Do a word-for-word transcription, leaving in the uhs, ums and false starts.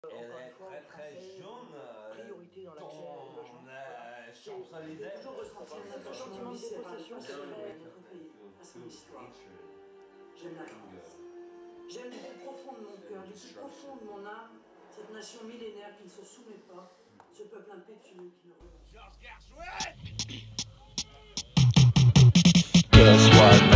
Elle encore est une fois, très très Français, jaune. euh, priorité dans l'accès au logement. Ton euh, C'est Champs-Élysées. toujours ressentir un sentiment de dépossession J'aime secret. notre pays, à son histoire. J'aime la France. J'aime du plus profond de mon cœur, du plus profond de mon âme, cette nation millénaire qui ne se soumet pas, ce peuple impétueux qui ne renonce pas. Guess what?